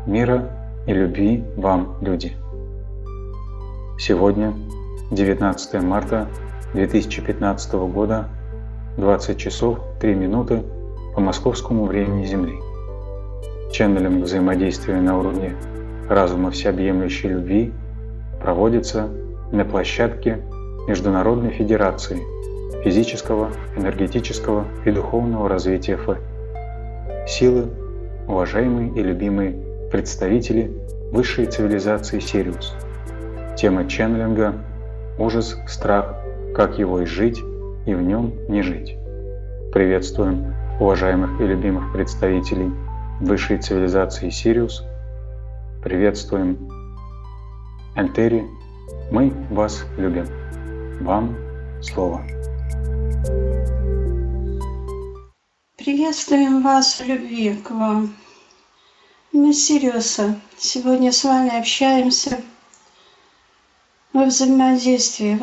Мира и любви вам, люди! Сегодня, 19 марта 2015 года, 20 часов 3 минуты по московскому времени Земли. Ченнелинг взаимодействия на уровне разума всеобъемлющей любви проводится на площадке Международной Федерации физического, энергетического и духовного развития ФЭ. Силы, уважаемые и любимые представители высшей цивилизации Сириус. Тема ченнелинга – ужас, страх, как его изжить и в нем не жить. Приветствуем уважаемых и любимых представителей высшей цивилизации Сириус. Приветствуем Антери. Мы вас любим. Вам слово. Приветствуем вас в любви к вам. Мы Сириуса. Сегодня с вами общаемся во взаимодействии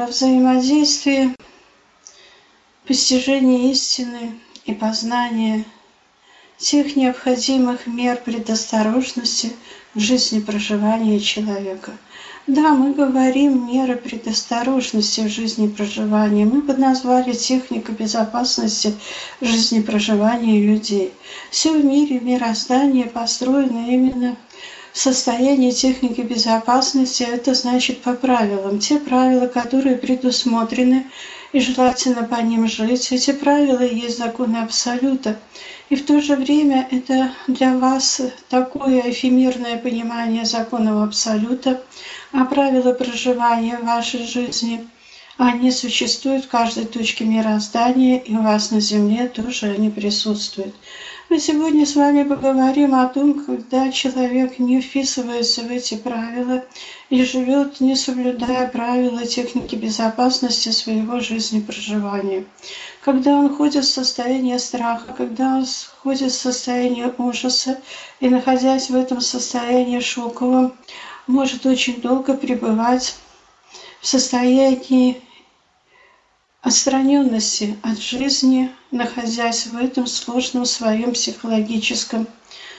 постижения истины и познания тех необходимых мер предосторожности в жизни проживания человека. Да, мы говорим меры предосторожности в жизни проживания. Мы бы назвали технику безопасности в жизни проживания людей. Все в мире мироздания построено именно в состоянии техники безопасности. Это значит по правилам. Те правила, которые предусмотрены, и желательно по ним жить. Эти правила и есть законы Абсолюта. И в то же время это для вас такое эфемерное понимание законов Абсолюта, а правила проживания в вашей жизни, они существуют в каждой точке мироздания, и у вас на Земле тоже они присутствуют. Мы сегодня с вами поговорим о том, когда человек не вписывается в эти правила и живет, не соблюдая правила техники безопасности своего жизни проживания. Когда он ходит в состоянии страха, когда он ходит в состоянии ужаса и, находясь в этом состоянии шоковом, может очень долго пребывать в состоянии отстраненности от жизни, находясь в этом сложном своем психологическом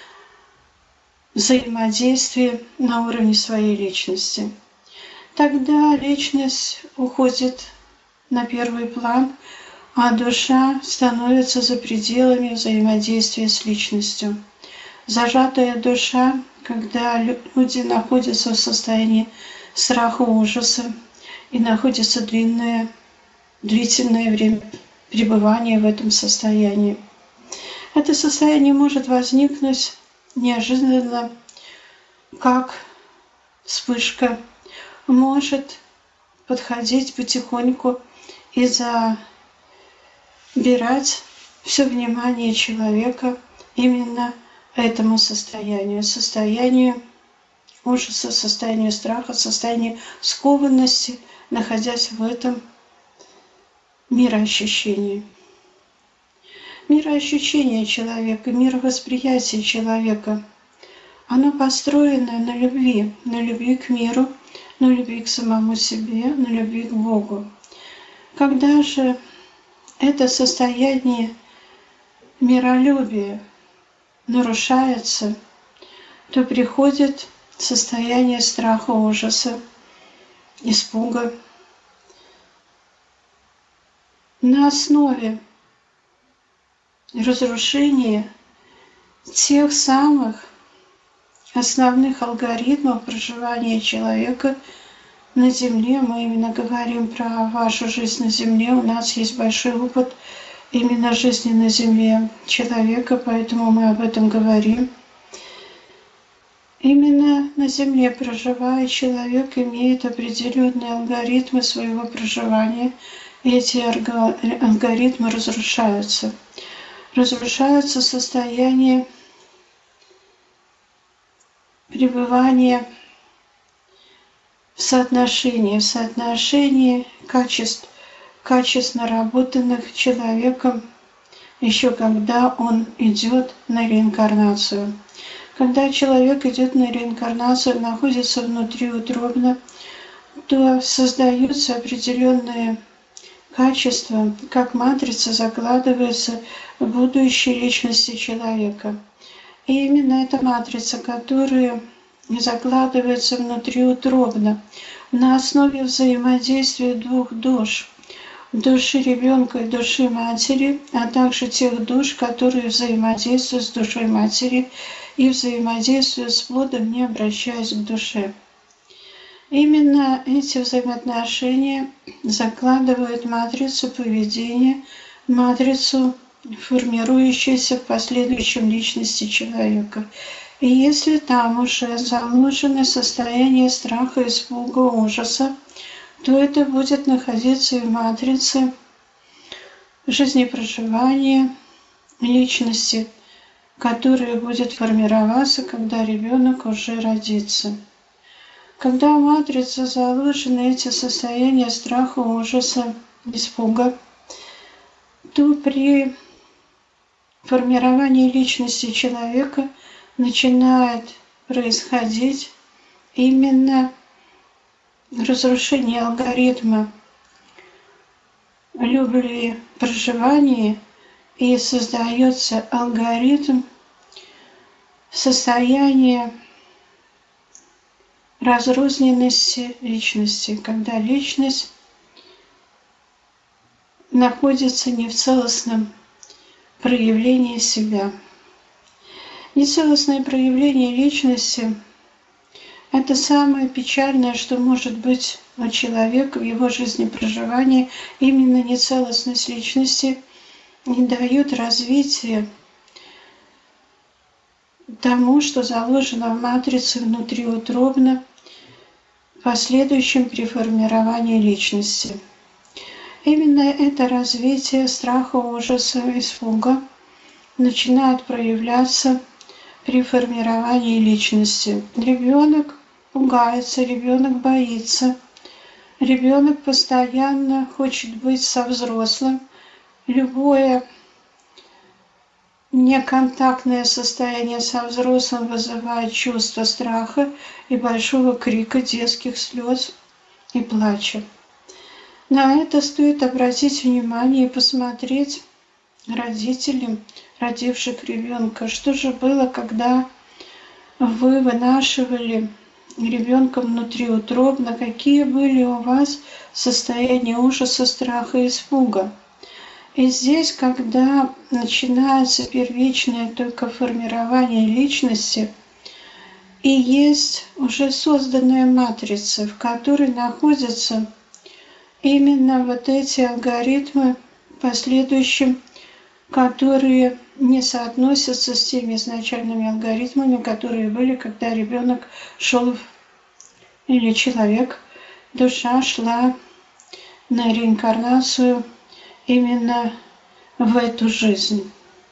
взаимодействии на уровне своей личности. Тогда личность уходит на первый план, а душа становится за пределами взаимодействия с личностью. Зажатая душа, когда люди находятся в состоянии страха, ужаса и находятся длительное время пребывания в этом состоянии. Это состояние может возникнуть неожиданно, как вспышка, может подходить потихоньку и забирать все внимание человека именно этому состоянию ужаса, состоянию страха, состоянию скованности, находясь в этом мироощущении. Мироощущение человека, мировосприятие человека, оно построено на любви к миру, на любви к самому себе, на любви к Богу. Когда же это состояние миролюбия нарушается, то приходит состояние страха, ужаса, испуга. На основе разрушения тех самых основных алгоритмов проживания человека на Земле, мы именно говорим про вашу жизнь на Земле, у нас есть большой опыт именно жизни на Земле человека, поэтому мы об этом говорим. Именно на Земле проживая, человек имеет определенные алгоритмы своего проживания, и эти алгоритмы разрушаются. Разрушается состояние пребывания в соотношении качеств наработанных человеком еще когда он идет на реинкарнацию. Когда человек идет на реинкарнацию, находится внутриутробно, то создаются определенные качества, как матрица закладывается в будущей личности человека. И именно эта матрица, которая закладывается внутриутробно на основе взаимодействия двух душ, души ребенка и души матери, а также тех душ, которые взаимодействуют с душой матери и взаимодействуют с плодом, не обращаясь к душе. Именно эти взаимоотношения закладывают матрицу поведения, матрицу, формирующуюся в последующем личности человека. И если там уже заложено состояние страха, испуга, ужаса, то это будет находиться в матрице жизнепроживания личности, которая будет формироваться, когда ребенок уже родится. Когда в матрице заложены эти состояния страха, ужаса, испуга, то при формировании личности человека начинает происходить именно разрушение алгоритма любви проживания, и создается алгоритм состояния разрозненности личности, когда личность находится не в целостном проявлении себя. Нецелостное проявление личности – это самое печальное, что может быть у человека в его жизни проживания. Именно нецелостность личности не дает развития тому, что заложено в матрице внутриутробно, в последующем при формировании личности. Именно это развитие страха, ужаса, испуга начинает проявляться при формировании личности. Ребенок пугается, ребенок боится, ребенок постоянно хочет быть со взрослым. Любое неконтактное состояние со взрослым вызывает чувство страха и большого крика, детских слез и плача. На это стоит обратить внимание и посмотреть родителям, родивших ребенка, что же было, когда вы вынашивали ребенка внутриутробно, какие были у вас состояния ужаса, страха и испуга. И здесь, когда начинается первичное только формирование личности, и есть уже созданная матрица, в которой находятся именно вот эти алгоритмы в последующем, которые не соотносятся с теми изначальными алгоритмами, которые были, когда ребенок шел, или человек, душа шла на реинкарнацию именно в эту жизнь.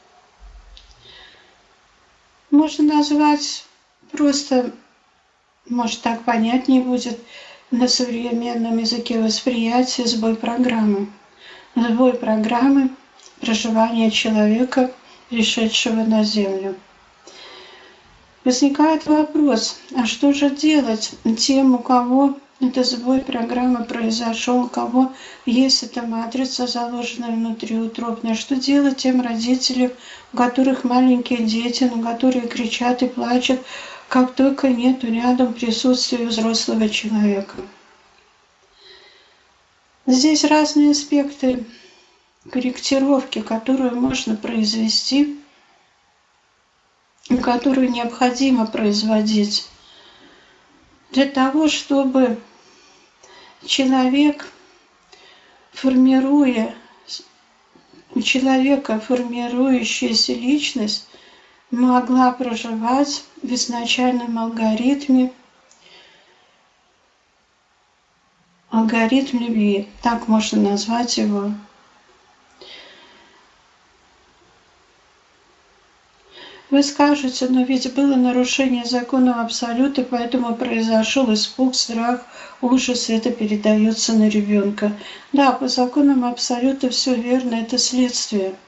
Можно назвать просто, может так понятнее будет, на современном языке восприятия сбой программы. Сбой программы проживания человека, пришедшего на Землю. Возникает вопрос, а что же делать тем, у кого этот сбой программы произошел, у кого есть эта матрица, заложенная внутриутробная? Что делать тем родителям, у которых маленькие дети, но которые кричат и плачут, как только нет рядом присутствия взрослого человека? Здесь разные аспекты корректировки, которую можно произвести, которую необходимо производить для того, чтобы человек, у человека формирующаяся личность могла проживать в изначальном алгоритме, алгоритм любви, так можно назвать его. Вы скажете, но ведь было нарушение закона абсолюта, поэтому произошел испуг, страх, ужас, и это передается на ребенка. Да, по законам абсолюта все верно, это следствие.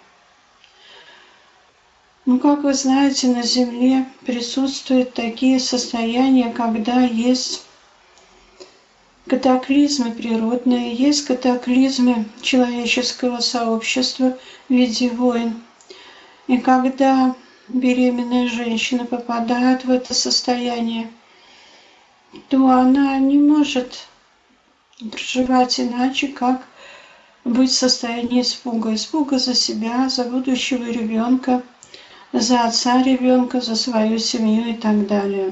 Но, как вы знаете, на Земле присутствуют такие состояния, когда есть катаклизмы природные, есть катаклизмы человеческого сообщества в виде войн. И когда беременная женщина попадает в это состояние, то она не может проживать иначе, как быть в состоянии испуга. Испуга за себя, за будущего ребенка, за отца ребенка, за свою семью и так далее.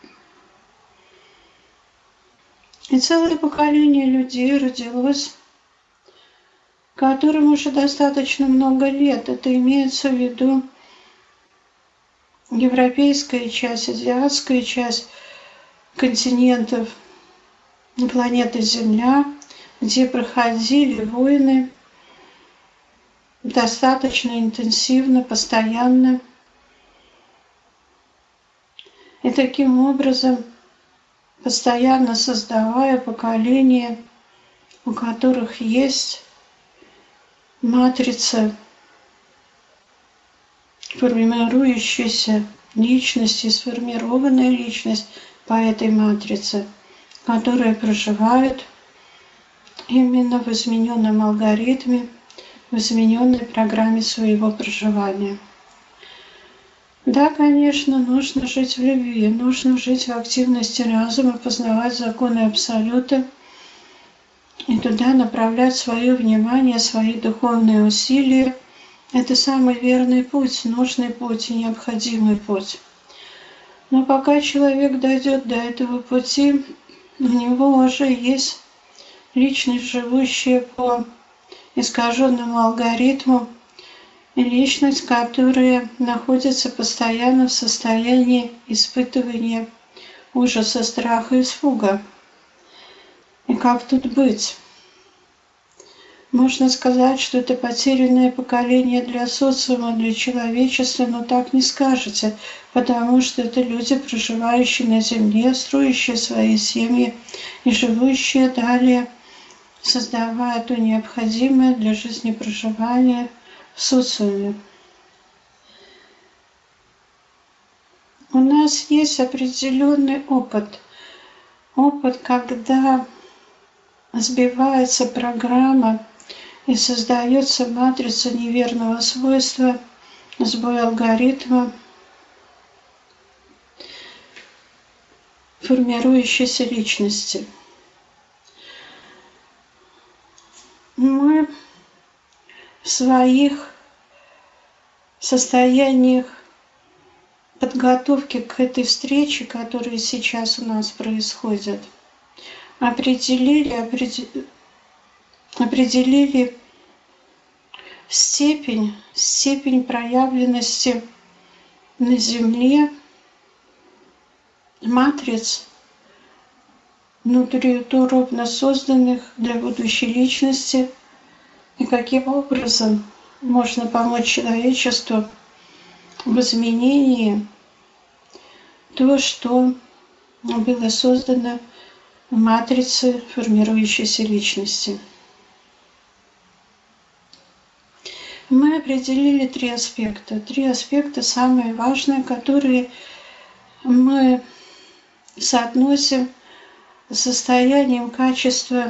И целое поколение людей родилось, которым уже достаточно много лет. Это имеется в виду европейская часть, азиатская часть континентов планеты Земля, где проходили войны достаточно интенсивно, постоянно. И таким образом, постоянно создавая поколения, у которых есть матрица формирующаяся личность и сформированная личность по этой матрице, которые проживают именно в измененном алгоритме, в измененной программе своего проживания. Да, конечно, нужно жить в любви, нужно жить в активности разума, познавать законы Абсолюта и туда направлять свое внимание, свои духовные усилия. Это самый верный путь, нужный путь и необходимый путь. Но пока человек дойдет до этого пути, у него уже есть личность, живущая по искаженному алгоритму, личность, которая находится постоянно в состоянии испытывания ужаса, страха, испуга. И как тут быть? Можно сказать, что это потерянное поколение для социума, для человечества, но так не скажете, потому что это люди, проживающие на Земле, строящие свои семьи и живущие далее, создавая то необходимое для жизни проживания в социуме. У нас есть определенный опыт, когда сбивается программа и создается матрица неверного свойства, сбой алгоритма, формирующейся личности. Мы в своих состояниях подготовки к этой встрече, которая сейчас у нас происходит, определили степень проявленности на Земле матриц, внутриутробно созданных для будущей личности, и каким образом можно помочь человечеству в изменении то, что было создано в матрице формирующейся личности. Мы определили три аспекта самые важные, которые мы соотносим с состоянием качества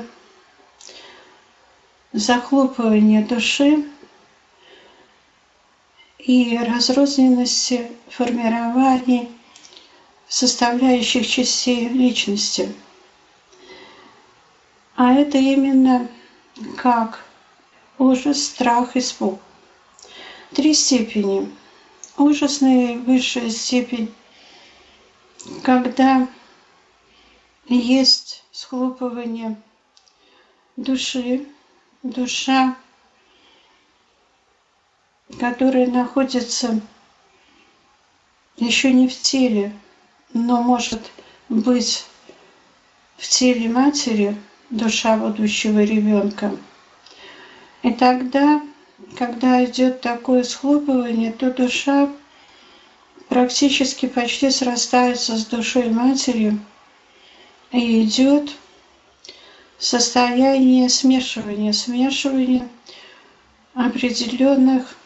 захлопывания души и разрозненности формирований составляющих частей личности. А это именно как ужас, страх, испуг. Три степени. Ужас — наивысшая степень, когда есть схлопывание души, душа, которая находится еще не в теле, но может быть в теле матери, душа будущего ребенка. И тогда, когда идет такое схлопывание, то душа практически почти срастается с душой матери и идет состояние смешивания определенных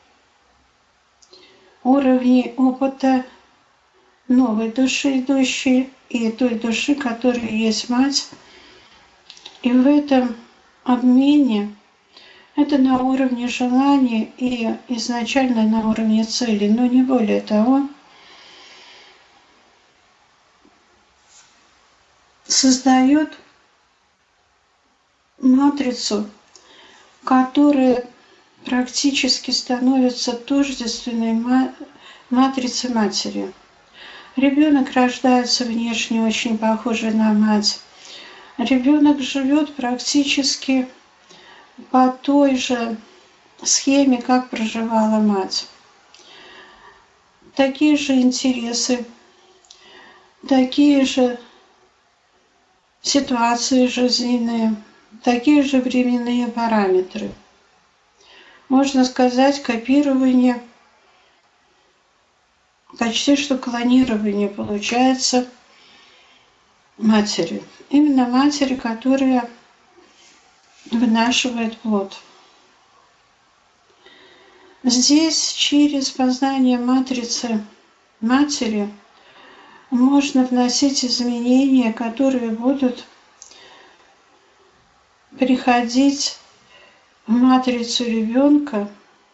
уровней опыта новой души, идущей, и той души, которая есть мать. И в этом обмене Это на уровне желаний и изначально на уровне цели, но не более того. Создает матрицу, которая практически становится тождественной матрице матери. Ребенок рождается внешне очень похожий на мать. Ребенок живет практически по той же схеме, как проживала мать. Такие же интересы, такие же ситуации жизненные, такие же временные параметры. Можно сказать, копирование, почти что клонирование получается матери. Именно матери, которая вынашивает плод. Здесь через познание матрицы матери можно вносить изменения, которые будут приходить в матрицу ребенка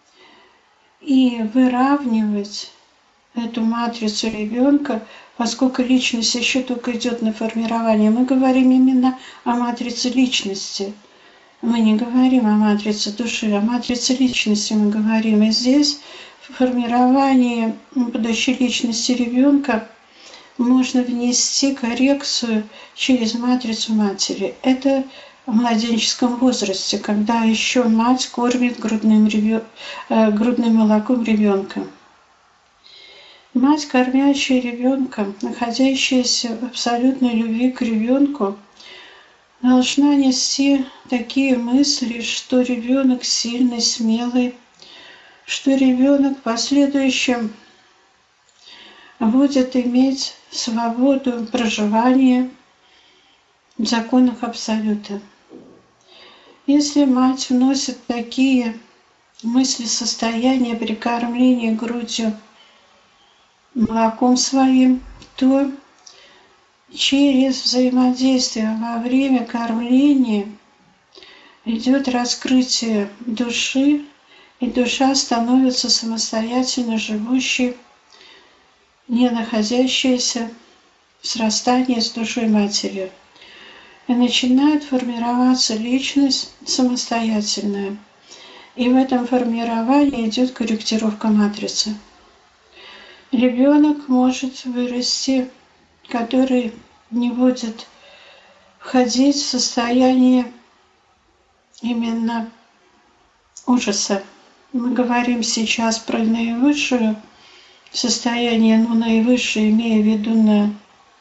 и выравнивать эту матрицу ребенка, поскольку личность еще только идет на формирование. Мы говорим именно о матрице личности. Мы не говорим о матрице души, о матрице личности мы говорим. И здесь в формировании будущей личности ребенка можно внести коррекцию через матрицу матери. Это в младенческом возрасте, когда еще мать кормит грудным молоком ребенка. Мать, кормящая ребенка, находящаяся в абсолютной любви к ребенку, должна нести такие мысли, что ребенок сильный, смелый, что ребенок в последующем будет иметь свободу проживания в законах Абсолюта. Если мать вносит такие мысли, состояния при кормлении грудью молоком своим, то через взаимодействие во время кормления идет раскрытие души, и душа становится самостоятельно живущей, не находящейся в срастании с душой матери. И начинает формироваться личность самостоятельная. И в этом формировании идет корректировка матрицы. Ребенок может вырасти, который не будет входить в состояние именно ужаса. Мы говорим сейчас про наивысшее состояние, но наивысшее, имея в виду на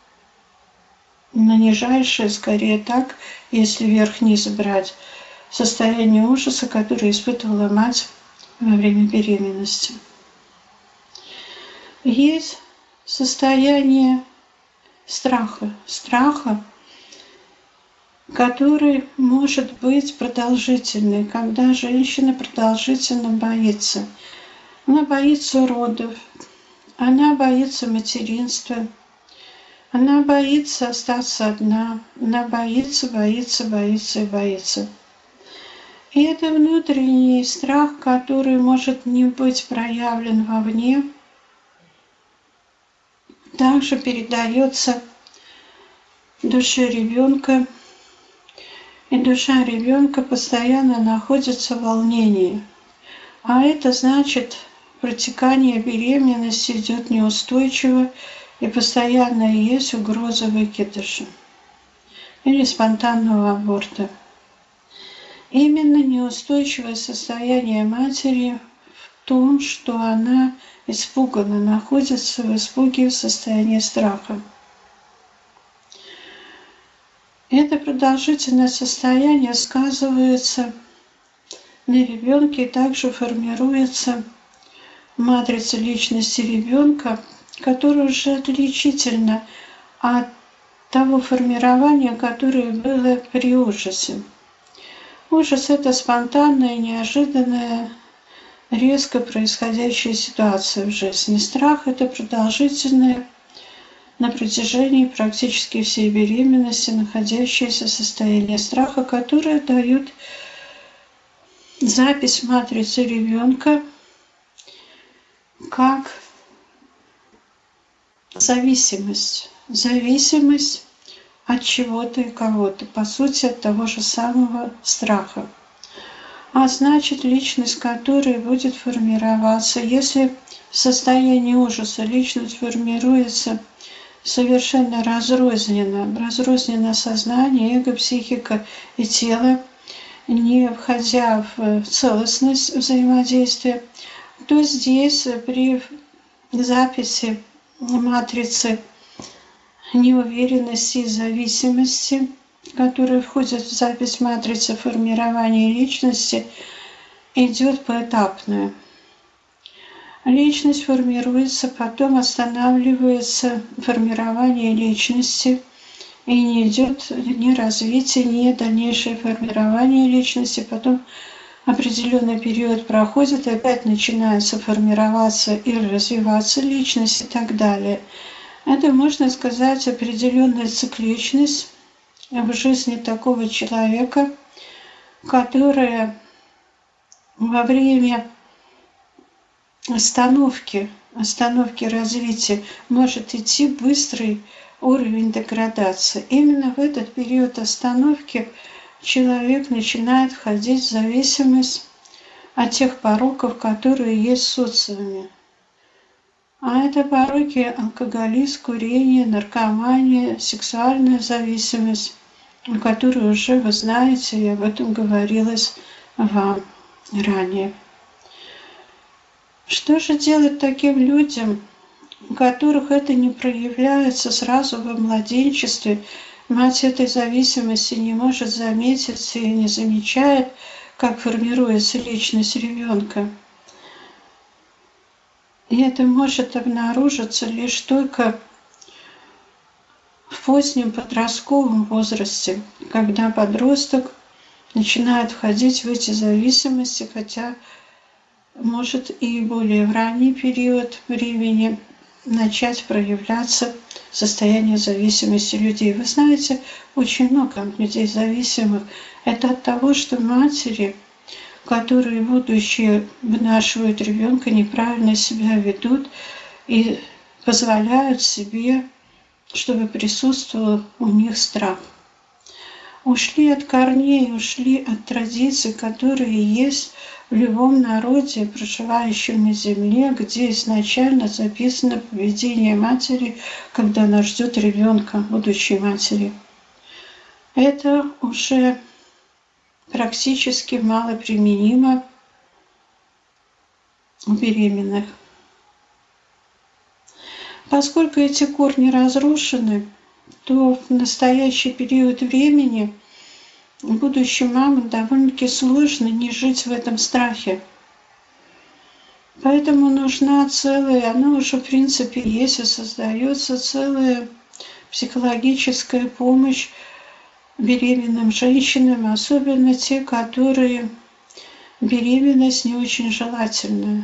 нижайшее, скорее так, если вверх-вниз брать, состояние ужаса, которое испытывала мать во время беременности. Есть состояние страха, который может быть продолжительный, когда женщина продолжительно боится. Она боится родов, она боится материнства, она боится остаться одна, она боится и боится. И это внутренний страх, который может не быть проявлен вовне, также передается душе ребенка, и душа ребенка постоянно находится в волнении. А это значит, протекание беременности идет неустойчиво, и постоянно есть угроза выкидыша или спонтанного аборта. Именно неустойчивое состояние матери в том, что она испугана, находится в испуге, в состоянии страха. Это продолжительное состояние сказывается на ребенке, и также формируется матрица личности ребенка, которая уже отличительна от того формирования, которое было при ужасе. Ужас – это спонтанная, неожиданная, резко происходящая ситуация в жизни. Страх – это продолжительное на протяжении практически всей беременности находящееся состояние страха, которое дает запись матрицы ребенка как зависимость от чего-то и кого-то, по сути, от того же самого страха. А значит, личность, которая будет формироваться, если в состоянии ужаса личность формируется совершенно разрозненно сознание, эго, психика и тело, не входя в целостность взаимодействия, то здесь при записи матрицы неуверенности и зависимости, которые входят в запись матрицы формирования личности, идет поэтапно. Личность формируется, потом останавливается формирование личности, и не идет ни развитие, ни дальнейшее формирование личности. Потом определенный период проходит, и опять начинается формироваться или развиваться личность и так далее. Это, можно сказать, определенная цикличность в жизни такого человека, которая во время остановки развития может идти быстрый уровень деградации. Именно в этот период остановки человек начинает входить в зависимость от тех пороков, которые есть в социуме. А это пороки: алкоголизм, курение, наркомания, сексуальная зависимость, о которой уже вы знаете, и об этом говорилось вам ранее. Что же делать таким людям, у которых это не проявляется сразу во младенчестве? Мать этой зависимости не может заметить и не замечает, как формируется личность ребенка. И это может обнаружиться лишь только в позднем подростковом возрасте, когда подросток начинает входить в эти зависимости, хотя может и более в ранний период времени начать проявляться состояние зависимости людей. Вы знаете, очень много людей зависимых. Это от того, что матери, которые будущее вынашивают ребенка, неправильно себя ведут и позволяют себе, чтобы присутствовал у них страх. Ушли от корней, ушли от традиций, которые есть в любом народе, проживающем на земле, где изначально записано поведение матери, когда она ждет ребенка, будущей матери. Это уже практически мало применимо у беременных. Поскольку эти корни разрушены, то в настоящий период времени будущим мамам довольно-таки сложно не жить в этом страхе. Поэтому нужна целая, она уже в принципе есть и создается целая психологическая помощь беременным женщинам, особенно те, которые беременность не очень желательная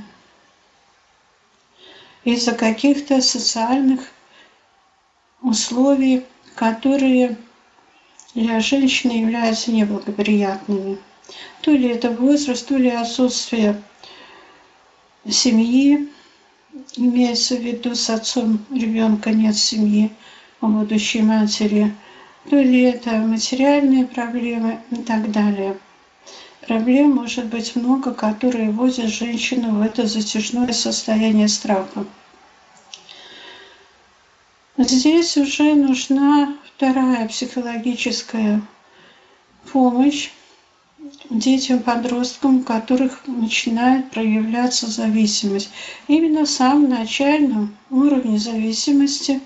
из-за каких-то социальных условий, которые для женщины являются неблагоприятными. То ли это возраст, то ли отсутствие семьи, имеется в виду с отцом ребенка нет семьи у будущей матери, то ли это материальные проблемы и так далее. Проблем может быть много, которые вводят женщину в это затяжное состояние страха. Здесь уже нужна вторая психологическая помощь детям, подросткам, у которых начинает проявляться зависимость. Именно в самом начальном уровне зависимости,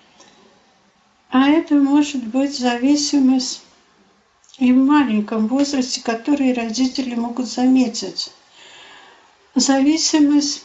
а это может быть зависимость и в маленьком возрасте, которые родители могут заметить. Зависимость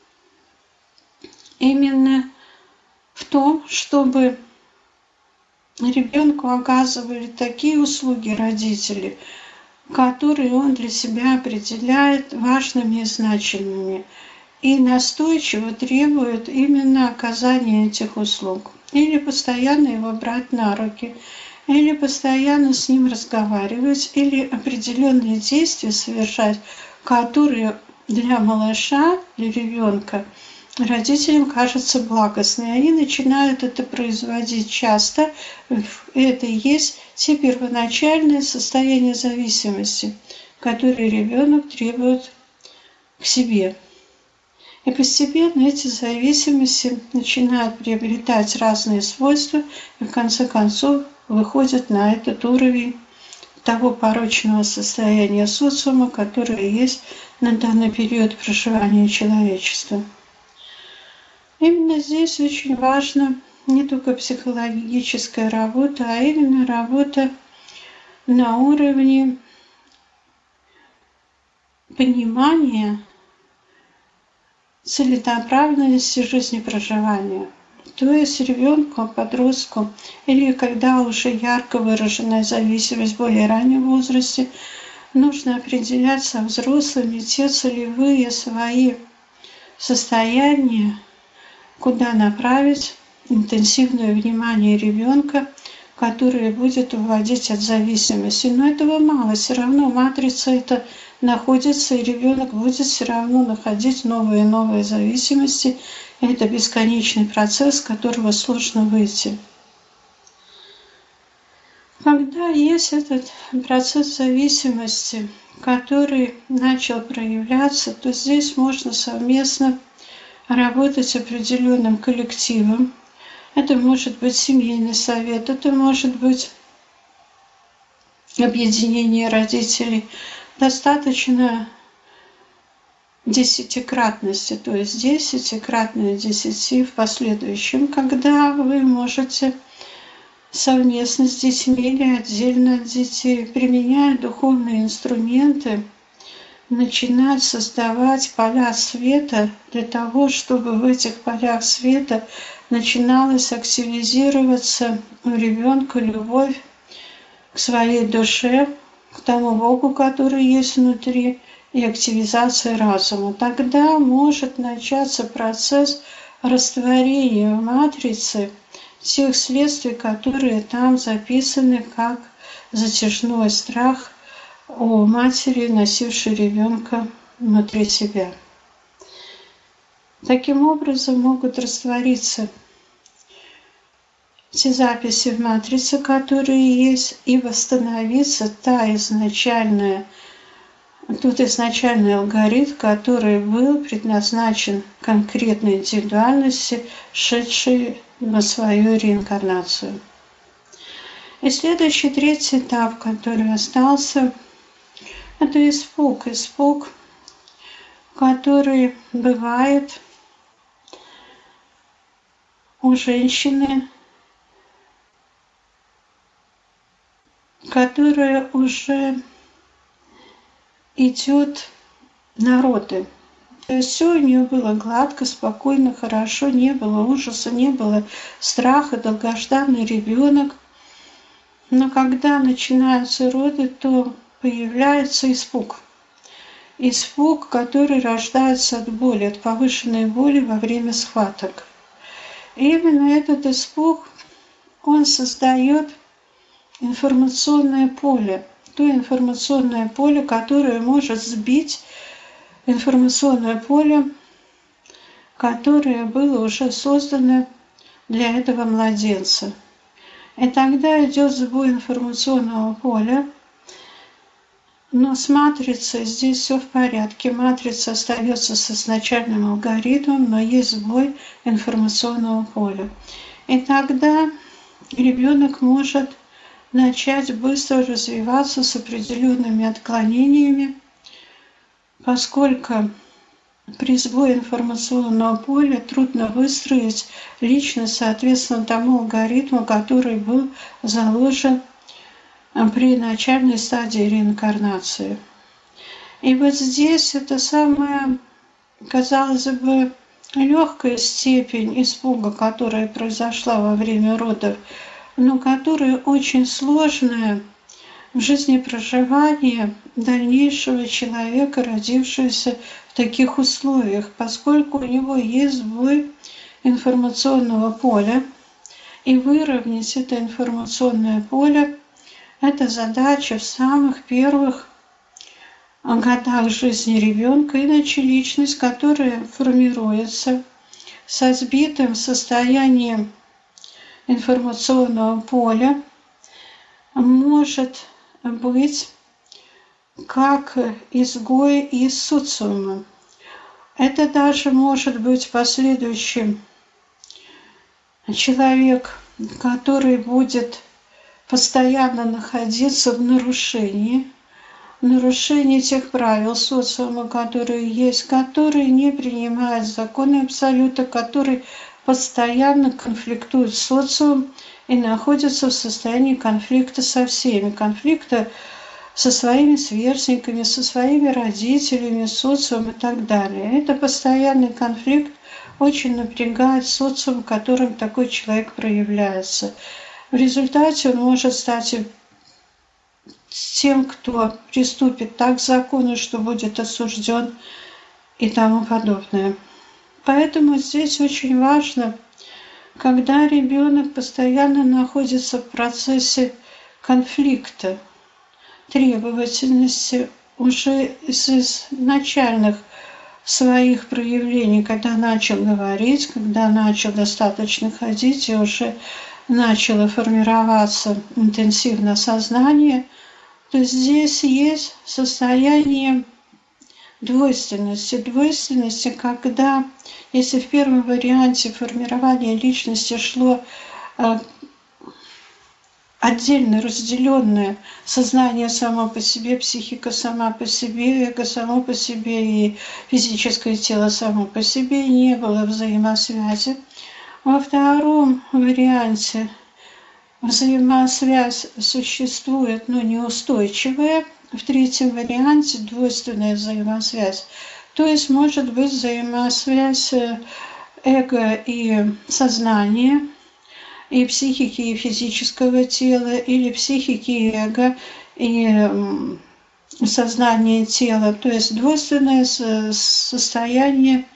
именно в том, чтобы ребенку оказывали такие услуги родители, которые он для себя определяет важными и значимыми, и настойчиво требует именно оказания этих услуг. Или постоянно его брать на руки, или постоянно с ним разговаривать, или определенные действия совершать, которые для малыша, для ребенка, родителям кажутся благостными. Они начинают это производить часто. Это и есть те первоначальные состояния зависимости, которые ребенок требует к себе. И постепенно эти зависимости начинают приобретать разные свойства и в конце концов выходят на этот уровень того порочного состояния социума, которое есть на данный период проживания человечества. Именно здесь очень важна не только психологическая работа, а именно работа на уровне понимания целенаправленности жизни проживания. То есть ребенку, подростку, или когда уже ярко выраженная зависимость в более раннем возрасте, нужно определять со взрослыми те целевые свои состояния, куда направить интенсивное внимание ребенка, которое будет уводить от зависимости. Но этого мало, все равно матрица это находится, и ребенок будет все равно находить новые и новые зависимости. Это бесконечный процесс, с которого сложно выйти. Когда есть этот процесс зависимости, который начал проявляться, то здесь можно совместно работать с определенным коллективом. Это может быть семейный совет, это может быть объединение родителей. Достаточно десятикратности, то есть 10-кратное 10 в последующем, когда вы можете совместно с детьми или отдельно от детей, применяя духовные инструменты, начинать создавать поля света для того, чтобы в этих полях света начиналась активизироваться у ребенка любовь к своей душе, к тому Богу, который есть внутри, и активизация разума. Тогда может начаться процесс растворения в матрице тех следствий, которые там записаны как затяжной страх у матери, носившей ребенка внутри себя. Таким образом могут раствориться те записи в матрице, которые есть, и восстановиться тот изначальный алгоритм, который был предназначен конкретной индивидуальности, шедшей на свою реинкарнацию. И следующий, третий этап, который остался, это испуг. Испуг, который бывает у женщины, которая уже идет на роды. То есть все у нее было гладко, спокойно, хорошо, не было ужаса, не было страха, долгожданный ребенок. Но когда начинаются роды, то появляется испуг. Испуг, который рождается от боли, от повышенной боли во время схваток. И именно этот испуг, он создает информационное поле. То информационное поле, которое может сбить информационное поле, которое было уже создано для этого младенца. И тогда идет сбой информационного поля, но с матрицей здесь все в порядке. Матрица остается с изначальным алгоритмом, но есть сбой информационного поля. И тогда ребенок может начать быстро развиваться с определенными отклонениями, поскольку при сбое информационного поля трудно выстроить личность соответственно тому алгоритму, который был заложен при начальной стадии реинкарнации. И вот здесь это самая, казалось бы, легкая степень испуга, которая произошла во время родов, но которая очень сложная в жизни проживания дальнейшего человека, родившегося в таких условиях, поскольку у него есть сбой информационного поля, и выровнять это информационное поле. Это задача в самых первых годах жизни ребенка, иначе личность, которая формируется со сбитым состоянием информационного поля, может быть как изгой из социума. Это даже может быть последующим человек, который будет постоянно находиться в нарушении тех правил социума, которые есть, который не принимает законы абсолюта, который постоянно конфликтует с социумом и находится в состоянии конфликта со всеми, конфликта со своими сверстниками, со своими родителями, социумом и так далее. Это постоянный конфликт очень напрягает социум, в котором такой человек проявляется. В результате он может стать тем, кто приступит так к закону, что будет осужден и тому подобное. Поэтому здесь очень важно, когда ребенок постоянно находится в процессе конфликта, требовательности уже из изначальных своих проявлений, когда начал говорить, когда начал достаточно ходить и уже начало формироваться интенсивно сознание, то здесь есть состояние двойственности, когда, если в первом варианте формирования личности шло отдельно разделенное сознание само по себе, психика сама по себе, эго само по себе и физическое тело само по себе, не было взаимосвязи. Во втором варианте взаимосвязь существует, но неустойчивая. В третьем варианте двойственная взаимосвязь. То есть может быть взаимосвязь эго и сознания, и психики, и физического тела, или психики и эго, и сознания тела. То есть двойственное состояние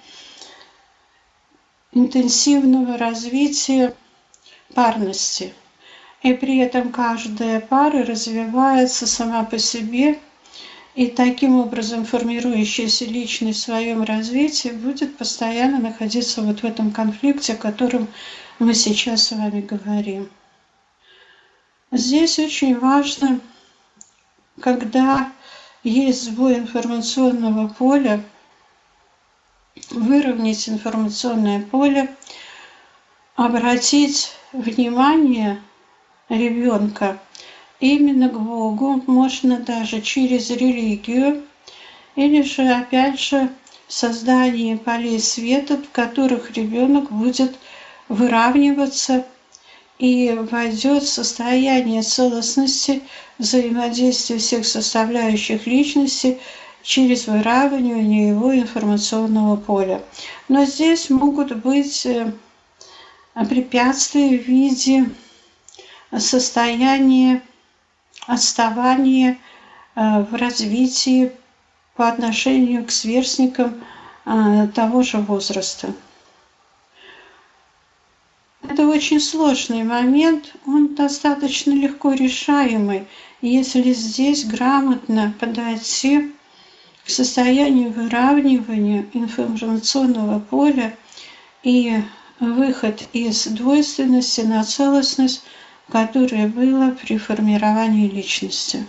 интенсивного развития парности. И при этом каждая пара развивается сама по себе, и таким образом формирующаяся личность в своем развитии будет постоянно находиться вот в этом конфликте, о котором мы сейчас с вами говорим. Здесь очень важно, когда есть сбой информационного поля, выровнять информационное поле, обратить внимание ребенка именно к Богу, можно даже через религию, или же, опять же, создание полей света, в которых ребенок будет выравниваться и войдет в состояние целостности взаимодействия всех составляющих личности через выравнивание его информационного поля. Но здесь могут быть препятствия в виде состояния отставания в развитии по отношению к сверстникам того же возраста. Это очень сложный момент, он достаточно легко решаемый, если здесь грамотно подойти к состоянию выравнивания информационного поля и выход из двойственности на целостность, которая была при формировании личности.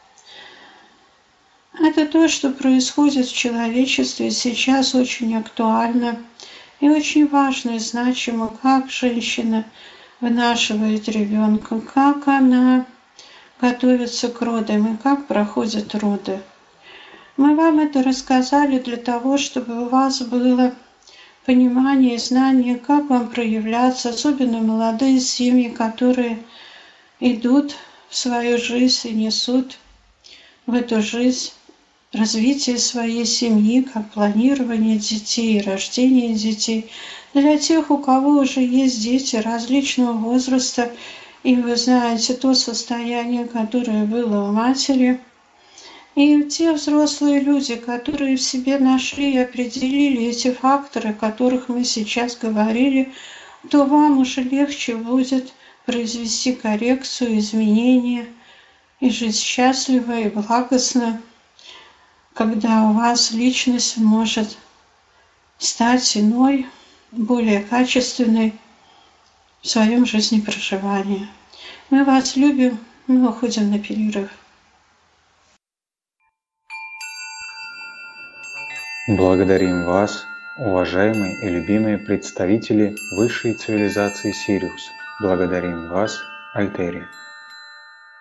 Это то, что происходит в человечестве сейчас очень актуально и очень важно и значимо, как женщина вынашивает ребенка, как она готовится к родам и как проходят роды. Мы вам это рассказали для того, чтобы у вас было понимание и знание, как вам проявляться, особенно молодые семьи, которые идут в свою жизнь и несут в эту жизнь развитие своей семьи, как планирование детей, рождение детей. Для тех, у кого уже есть дети различного возраста, и вы знаете то состояние, которое было у матери, и те взрослые люди, которые в себе нашли и определили эти факторы, о которых мы сейчас говорили, то вам уже легче будет произвести коррекцию, изменения и жить счастливо и благостно, когда у вас личность может стать иной, более качественной в своем жизнепроживании. Мы вас любим, мы уходим на перерыв. Благодарим вас, уважаемые и любимые представители высшей цивилизации Сириус. Благодарим вас, Альтери.